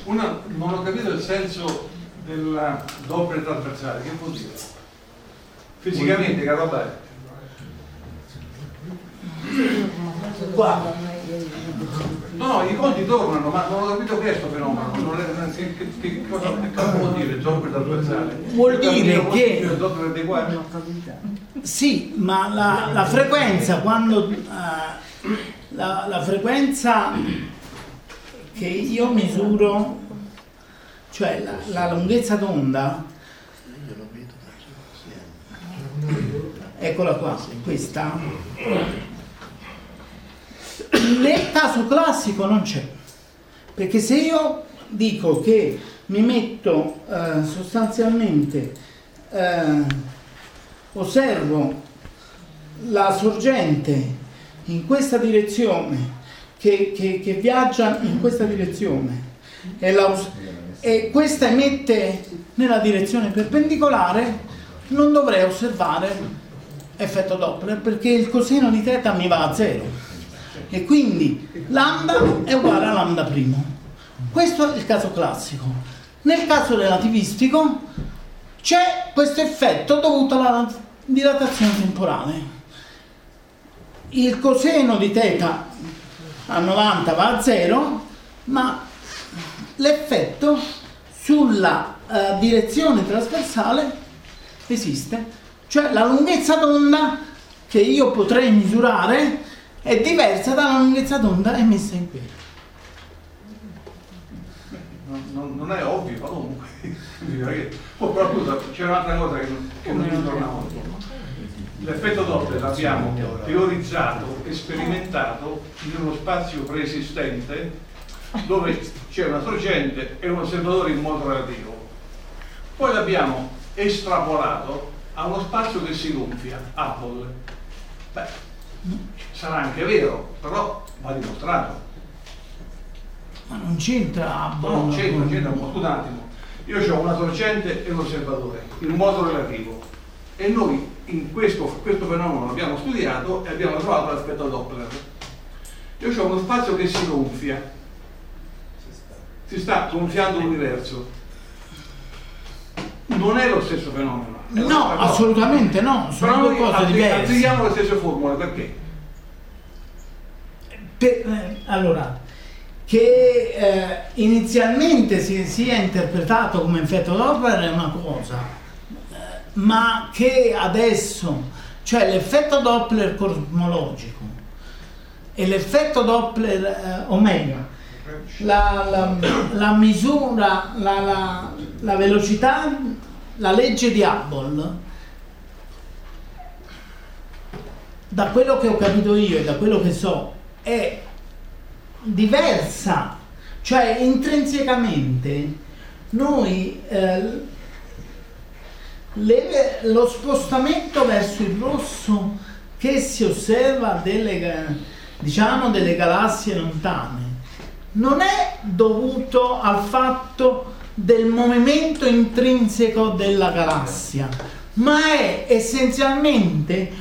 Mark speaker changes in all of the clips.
Speaker 1: Non ho capito il senso della doppia trasversale, che vuol dire? Fisicamente che roba è?
Speaker 2: Qua.
Speaker 1: No, i conti tornano, ma non ho capito questo fenomeno. Che cosa vuol dire doppia trasversale?
Speaker 2: Vuol dire che sì, ma la frequenza quando la frequenza che io misuro, cioè la lunghezza d'onda, eccola qua, questa nel caso classico non c'è, perché se io dico che mi metto sostanzialmente osservo la sorgente in questa direzione che viaggia in questa direzione e questa emette nella direzione perpendicolare, non dovrei osservare effetto Doppler, perché il coseno di θ mi va a 0 e quindi lambda è uguale a lambda primo. Questo è il caso classico. Nel caso relativistico c'è questo effetto dovuto alla dilatazione temporale. Il coseno di θ a 90 va a 0, ma l'effetto sulla direzione trasversale esiste, cioè la lunghezza d'onda che io potrei misurare è diversa dalla lunghezza d'onda emessa in qui.
Speaker 1: Non è ovvio, ma comunque. Però scusa, c'è un'altra cosa che non mi torna molto. L'effetto Doppler l'abbiamo teorizzato e sperimentato in uno spazio preesistente dove c'è una sorgente e un osservatore in modo relativo. Poi l'abbiamo estrapolato a uno spazio che si gonfia, Hubble. Beh, sarà anche vero, però va dimostrato.
Speaker 2: Ma non c'entra Hubble.
Speaker 1: No, c'entra, scusa un attimo. Io ho una sorgente e un osservatore in modo relativo e noi in questo fenomeno l'abbiamo studiato e abbiamo trovato l'effetto Doppler. Io ho uno spazio che si gonfia, si sta gonfiando l'universo. Non è lo stesso fenomeno.
Speaker 2: No, assolutamente no, sono due cose diverse.
Speaker 1: Applichiamo le stesse formule, perché?
Speaker 2: Allora, che inizialmente si sia interpretato come effetto Doppler è una cosa, ma che adesso, cioè l'effetto Doppler cosmologico e l'effetto Doppler, o meglio, la misura, la velocità, la legge di Hubble, da quello che ho capito io e da quello che so, è diversa, cioè intrinsecamente noi lo spostamento verso il rosso che si osserva delle galassie lontane non è dovuto al fatto del movimento intrinseco della galassia, ma è essenzialmente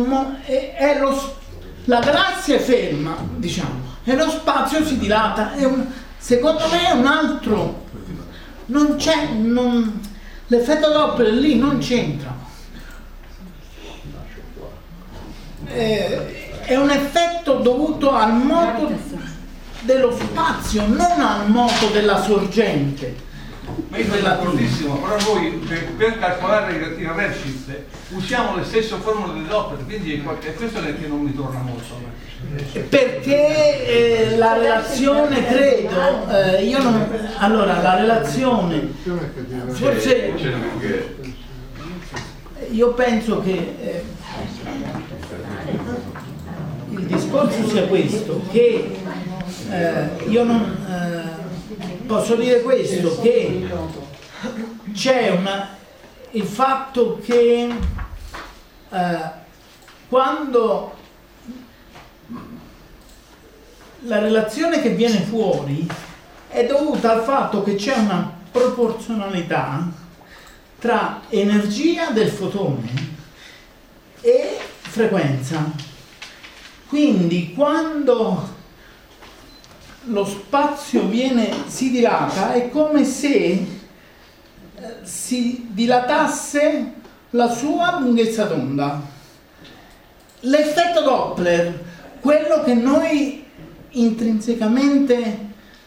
Speaker 2: la galassia è ferma, diciamo, e lo spazio si dilata. Secondo me è un altro, non c'è, l'effetto Doppler lì non c'entra. È un effetto dovuto al moto dello spazio, non al moto della sorgente.
Speaker 1: Ma io sono d'accordissimo, però noi per calcolare il redshift usiamo le stesse formule di Doppler, quindi è questo che non mi torna molto.
Speaker 2: Perché la relazione, credo, allora la relazione, forse io penso che il discorso sia questo, che io non posso dire questo, che c'è il fatto che quando la relazione che viene fuori è dovuta al fatto che c'è una proporzionalità tra energia del fotone e frequenza. Quindi quando lo spazio si dilata, è come se si dilatasse la sua lunghezza d'onda. L'effetto Doppler, quello che noi intrinsecamente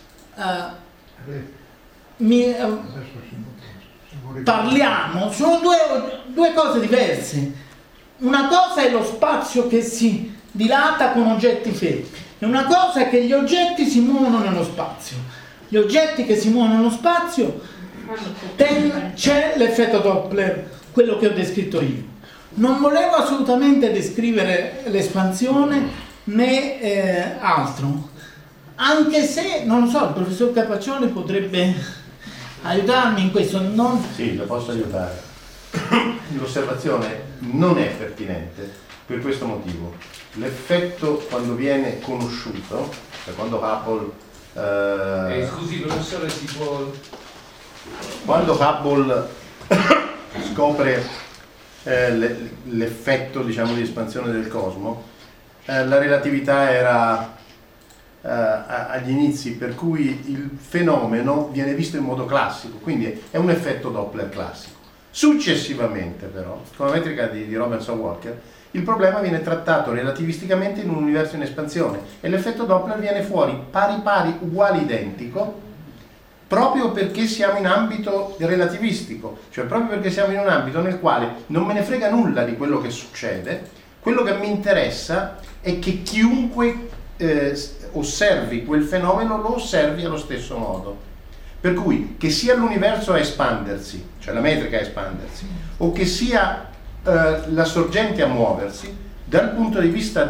Speaker 2: parliamo, sono due cose diverse. Una cosa è lo spazio che si dilata con oggetti fermi, e una cosa è che gli oggetti si muovono nello spazio. Gli oggetti che si muovono nello spazio, c'è l'effetto Doppler, quello che ho descritto io. Non volevo assolutamente descrivere l'espansione né altro, anche se, non lo so, il professor Capaccioli potrebbe aiutarmi in questo.
Speaker 3: Sì, lo posso aiutare. L'osservazione non è pertinente per questo motivo. L'effetto, quando viene conosciuto, cioè quando Hubble
Speaker 1: scusi professore, si può...
Speaker 3: Quando Hubble scopre l'effetto, diciamo, di espansione del cosmo, la relatività era agli inizi, per cui il fenomeno viene visto in modo classico, quindi è un effetto Doppler classico. Successivamente però, con la metrica di Robertson-Walker, il problema viene trattato relativisticamente in un universo in espansione e l'effetto Doppler viene fuori pari pari, uguale, identico, proprio perché siamo in ambito relativistico, cioè proprio perché siamo in un ambito nel quale non me ne frega nulla di quello che succede. Quello che mi interessa è che chiunque osservi quel fenomeno lo osservi allo stesso modo. Per cui, che sia l'universo a espandersi, cioè la metrica a espandersi, o che sia la sorgente a muoversi, dal punto di vista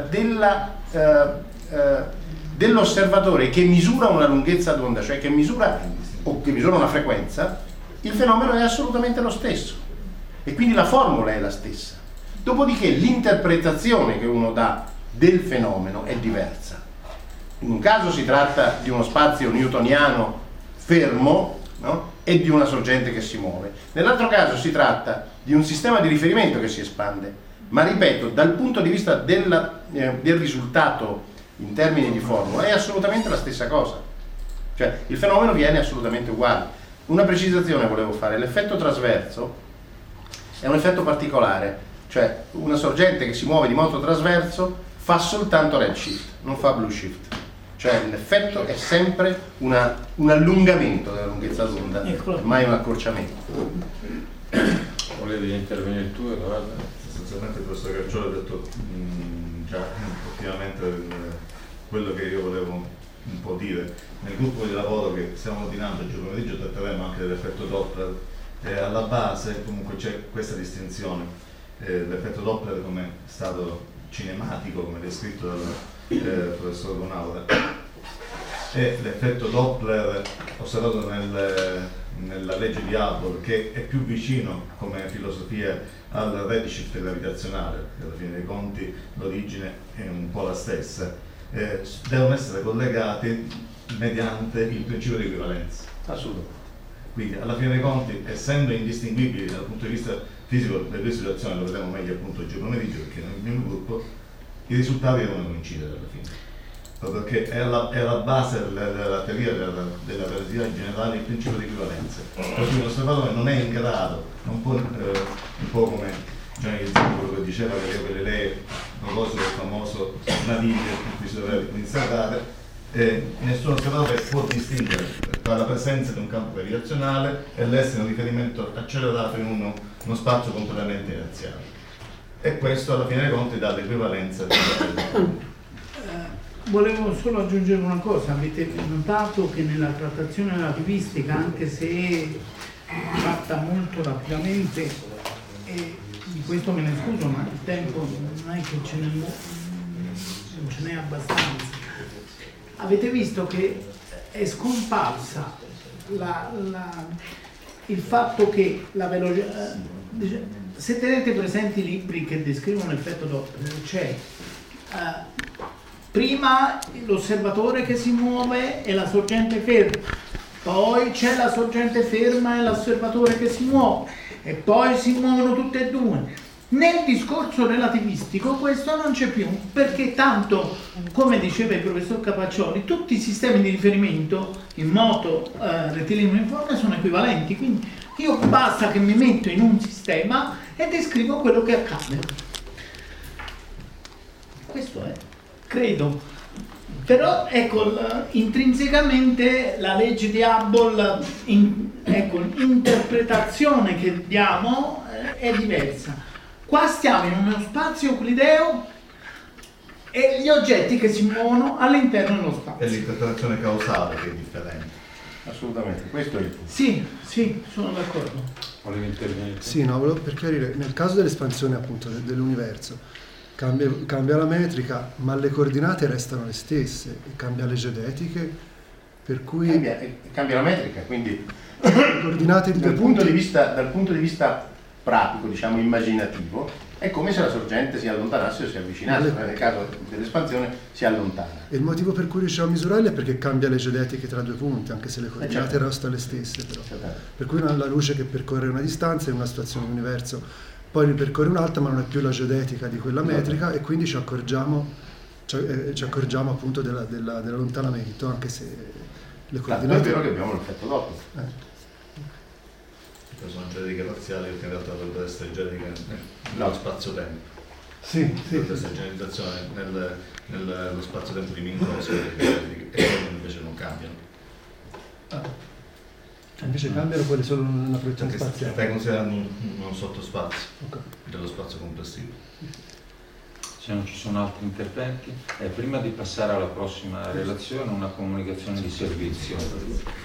Speaker 3: dell'osservatore che misura una lunghezza d'onda, cioè che misura una frequenza, il fenomeno è assolutamente lo stesso e quindi la formula è la stessa. Dopodiché l'interpretazione che uno dà del fenomeno è diversa. In un caso si tratta di uno spazio newtoniano fermo, no? E di una sorgente che si muove. Nell'altro caso si tratta di un sistema di riferimento che si espande, ma ripeto, dal punto di vista del risultato in termini di formula è assolutamente la stessa cosa. Cioè il fenomeno viene assolutamente uguale. Una precisazione volevo fare: l'effetto trasverso è un effetto particolare, cioè una sorgente che si muove di moto trasverso fa soltanto redshift, non fa blueshift. Cioè l'effetto è sempre un allungamento della lunghezza d'onda, mai un accorciamento.
Speaker 4: Volevi intervenire tu? Guarda.
Speaker 5: Sostanzialmente il professor Carciolo ha detto già effettivamente quello che io volevo un po' dire. Nel gruppo di lavoro che stiamo ordinando oggi pomeriggio tratteremo anche dell'effetto Doppler, e alla base comunque c'è questa distinzione. L'effetto Doppler come stato cinematico, come descritto dal professor Bonaura, e l'effetto Doppler osservato nella legge di Hubble, che è più vicino come filosofia al redshift gravitazionale, che alla fine dei conti l'origine è un po' la stessa, devono essere collegati mediante il principio di equivalenza.
Speaker 3: Assolutamente.
Speaker 5: Quindi alla fine dei conti, essendo indistinguibili dal punto di vista fisico, le due situazioni lo vedremo meglio appunto oggi pomeriggio, perché nel mio gruppo i risultati devono coincidere alla fine, proprio perché è la base della teoria della relatività generale il principio di equivalenza, per cui l'osservatore non è in grado, non può, un po' come Gianni quello che diceva che Galileo, a proposito del famoso naviglio in cui si doveva inserrare, nessun osservatore può distinguere tra la presenza di un campo gravitazionale e l'essere un riferimento accelerato in uno spazio completamente inerziale. E questo alla fine dei conti dà l'equivalenza di
Speaker 2: Volevo solo aggiungere una cosa: avete notato che nella trattazione relativistica, anche se fatta molto rapidamente, e di questo me ne scuso, ma il tempo non è che non ce n'è abbastanza, avete visto che è scomparsa il fatto che la velocità. Se tenete presenti i libri che descrivono l'effetto Doppler, c'è prima l'osservatore che si muove e la sorgente ferma, poi c'è la sorgente ferma e l'osservatore che si muove, e poi si muovono tutte e due, Nel discorso relativistico questo non c'è più, perché tanto, come diceva il professor Capaccioli, tutti i sistemi di riferimento in moto rettilineo uniforme sono equivalenti, quindi io basta che mi metto in un sistema e descrivo quello che accade. Questo è, credo. Però ecco, intrinsecamente la legge di Hubble, ecco, l'interpretazione che diamo è diversa. Qua stiamo in uno spazio euclideo e gli oggetti che si muovono all'interno dello spazio.
Speaker 5: È l'interpretazione causale che è differente.
Speaker 3: Assolutamente, questo è il punto.
Speaker 2: Sì, sì, sono d'accordo.
Speaker 4: Volevi intervenire?
Speaker 6: Sì, no, volevo per chiarire, nel caso dell'espansione appunto dell'universo, cambia la metrica, ma le coordinate restano le stesse, e cambia le geodetiche, per cui...
Speaker 3: Cambia la metrica, quindi
Speaker 6: le coordinate di due punti...
Speaker 3: dal punto di vista pratico, diciamo immaginativo, è come se la sorgente si allontanasse o si avvicinasse, nel caso dell'espansione si allontana.
Speaker 6: E il motivo per cui riusciamo a misurarle è perché cambia le geodetiche tra due punti, anche se le coordinate
Speaker 3: certo.
Speaker 6: restano le stesse però.
Speaker 3: Certo.
Speaker 6: Per cui la luce che percorre una distanza in una situazione dell'universo poi ne percorre un'altra, ma non è più la geodetica di quella metrica, e quindi ci accorgiamo appunto dell'allontanamento, anche se le coordinate...
Speaker 3: È vero che abbiamo l'effetto doppio.
Speaker 5: Sono geodiche parziali, perché in realtà dovrebbero essere geodiche nello spazio-tempo.
Speaker 6: Sì,
Speaker 5: Dovrebbe essere generalizzazione nello spazio-tempo di Minkowski, e invece non cambiano.
Speaker 6: Invece cambiano quelle solo nella proiezione
Speaker 5: Perché
Speaker 6: spaziale.
Speaker 5: stai considerando un sottospazio
Speaker 6: Okay.
Speaker 5: dello spazio complessivo.
Speaker 4: Se non ci sono altri interventi, prima di passare alla prossima relazione, una comunicazione di servizio.